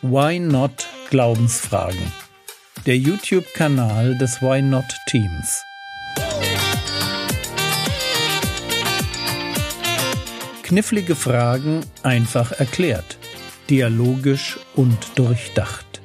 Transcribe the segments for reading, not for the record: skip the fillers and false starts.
Why Not Glaubensfragen. Der YouTube-Kanal des Why Not Teams. Knifflige Fragen einfach erklärt. Dialogisch und durchdacht.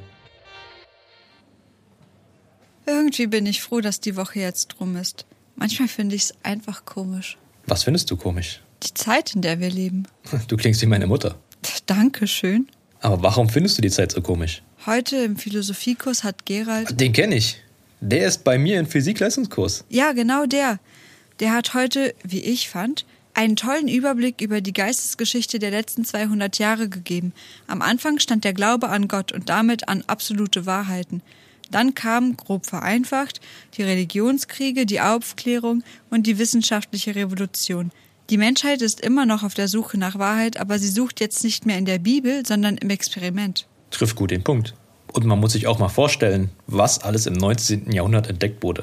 Irgendwie bin ich froh, dass die Woche jetzt rum ist. Manchmal finde ich es einfach komisch. Was findest du komisch? Die Zeit, in der wir leben. Du klingst wie meine Mutter. Dankeschön. Aber warum findest du die Zeit so komisch? Heute im Philosophiekurs hat Gerald... Den kenne ich. Der ist bei mir im Physik-Leistungskurs. Ja, genau der. Der hat heute, wie ich fand, einen tollen Überblick über die Geistesgeschichte der letzten 200 Jahre gegeben. Am Anfang stand der Glaube an Gott und damit an absolute Wahrheiten. Dann kamen, grob vereinfacht, die Religionskriege, die Aufklärung und die wissenschaftliche Revolution. Die Menschheit ist immer noch auf der Suche nach Wahrheit, aber sie sucht jetzt nicht mehr in der Bibel, sondern im Experiment. Trifft gut den Punkt. Und man muss sich auch mal vorstellen, was alles im 19. Jahrhundert entdeckt wurde.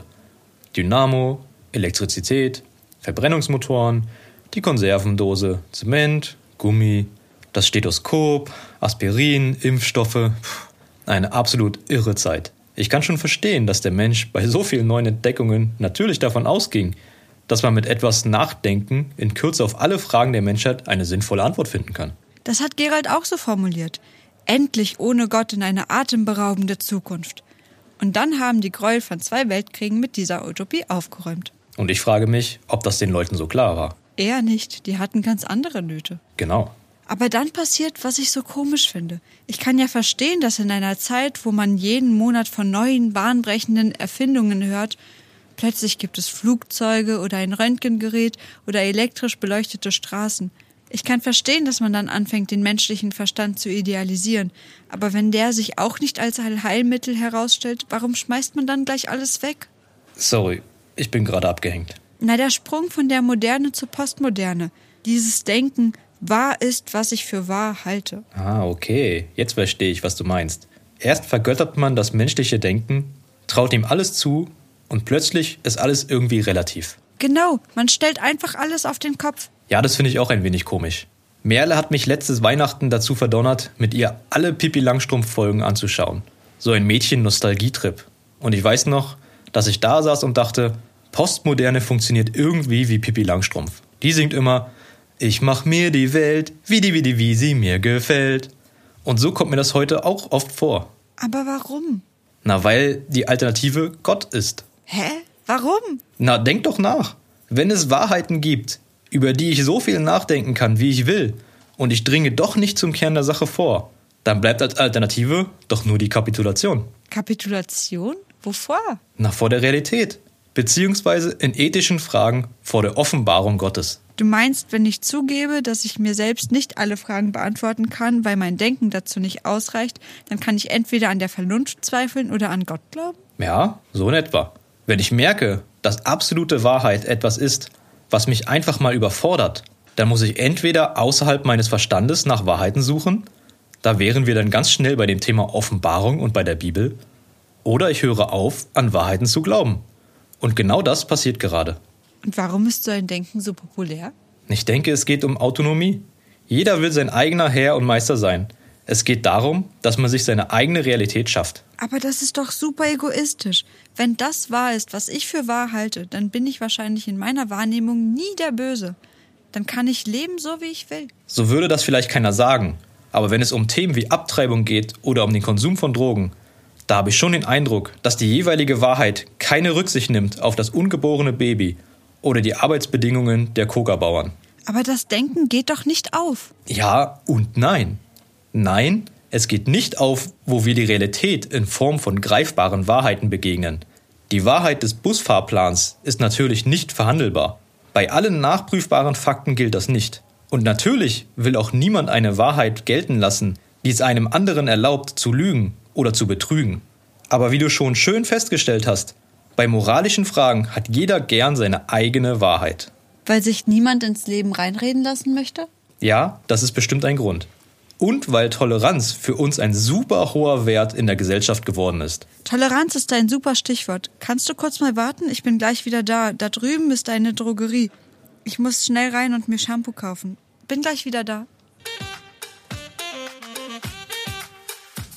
Dynamo, Elektrizität, Verbrennungsmotoren, die Konservendose, Zement, Gummi, das Stethoskop, Aspirin, Impfstoffe. Eine absolut irre Zeit. Ich kann schon verstehen, dass der Mensch bei so vielen neuen Entdeckungen natürlich davon ausging, dass man mit etwas Nachdenken in Kürze auf alle Fragen der Menschheit eine sinnvolle Antwort finden kann. Das hat Gerald auch so formuliert. Endlich ohne Gott in eine atemberaubende Zukunft. Und dann haben die Gräuel von 2 Weltkriegen mit dieser Utopie aufgeräumt. Und ich frage mich, ob das den Leuten so klar war. Eher nicht, die hatten ganz andere Nöte. Genau. Aber dann passiert, was ich so komisch finde. Ich kann ja verstehen, dass in einer Zeit, wo man jeden Monat von neuen, bahnbrechenden Erfindungen hört, plötzlich gibt es Flugzeuge oder ein Röntgengerät oder elektrisch beleuchtete Straßen. Ich kann verstehen, dass man dann anfängt, den menschlichen Verstand zu idealisieren. Aber wenn der sich auch nicht als Allheilmittel herausstellt, warum schmeißt man dann gleich alles weg? Sorry, ich bin gerade abgehängt. Na, der Sprung von der Moderne zur Postmoderne. Dieses Denken, wahr ist, was ich für wahr halte. Ah, okay. Jetzt verstehe ich, was du meinst. Erst vergöttert man das menschliche Denken, traut ihm alles zu und plötzlich ist alles irgendwie relativ. Genau, man stellt einfach alles auf den Kopf. Ja, das finde ich auch ein wenig komisch. Merle hat mich letztes Weihnachten dazu verdonnert, mit ihr alle Pippi Langstrumpf-Folgen anzuschauen. So ein Mädchen-Nostalgietrip. Und ich weiß noch, dass ich da saß und dachte, Postmoderne funktioniert irgendwie wie Pippi Langstrumpf. Die singt immer, ich mach mir die Welt, wie sie mir gefällt. Und so kommt mir das heute auch oft vor. Aber warum? Na, weil die Alternative Gott ist. Hä? Warum? Na, denk doch nach. Wenn es Wahrheiten gibt, über die ich so viel nachdenken kann, wie ich will, und ich dringe doch nicht zum Kern der Sache vor, dann bleibt als Alternative doch nur die Kapitulation. Kapitulation? Wovor? Na, vor der Realität. Beziehungsweise in ethischen Fragen vor der Offenbarung Gottes. Du meinst, wenn ich zugebe, dass ich mir selbst nicht alle Fragen beantworten kann, weil mein Denken dazu nicht ausreicht, dann kann ich entweder an der Vernunft zweifeln oder an Gott glauben? Ja, so in etwa. Wenn ich merke, dass absolute Wahrheit etwas ist, was mich einfach mal überfordert, dann muss ich entweder außerhalb meines Verstandes nach Wahrheiten suchen, da wären wir dann ganz schnell bei dem Thema Offenbarung und bei der Bibel, oder ich höre auf, an Wahrheiten zu glauben. Und genau das passiert gerade. Und warum ist so ein Denken so populär? Ich denke, es geht um Autonomie. Jeder will sein eigener Herr und Meister sein. Es geht darum, dass man sich seine eigene Realität schafft. Aber das ist doch super egoistisch. Wenn das wahr ist, was ich für wahr halte, dann bin ich wahrscheinlich in meiner Wahrnehmung nie der Böse. Dann kann ich leben, so wie ich will. So würde das vielleicht keiner sagen. Aber wenn es um Themen wie Abtreibung geht oder um den Konsum von Drogen, da habe ich schon den Eindruck, dass die jeweilige Wahrheit keine Rücksicht nimmt auf das ungeborene Baby oder die Arbeitsbedingungen der Coca-Bauern. Aber das Denken geht doch nicht auf. Ja und nein. Nein, es geht nicht auf, wo wir die Realität in Form von greifbaren Wahrheiten begegnen. Die Wahrheit des Busfahrplans ist natürlich nicht verhandelbar. Bei allen nachprüfbaren Fakten gilt das nicht. Und natürlich will auch niemand eine Wahrheit gelten lassen, die es einem anderen erlaubt, zu lügen oder zu betrügen. Aber wie du schon schön festgestellt hast, bei moralischen Fragen hat jeder gern seine eigene Wahrheit. Weil sich niemand ins Leben reinreden lassen möchte? Ja, das ist bestimmt ein Grund. Und weil Toleranz für uns ein super hoher Wert in der Gesellschaft geworden ist. Toleranz ist ein super Stichwort. Kannst du kurz mal warten? Ich bin gleich wieder da. Da drüben ist eine Drogerie. Ich muss schnell rein und mir Shampoo kaufen. Bin gleich wieder da.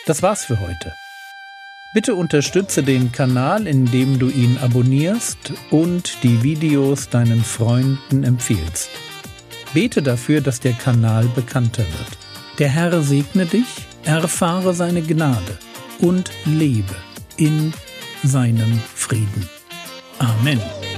Das war's für heute. Bitte unterstütze den Kanal, indem du ihn abonnierst und die Videos deinen Freunden empfiehlst. Bete dafür, dass der Kanal bekannter wird. Der Herr segne dich, erfahre seine Gnade und lebe in seinem Frieden. Amen.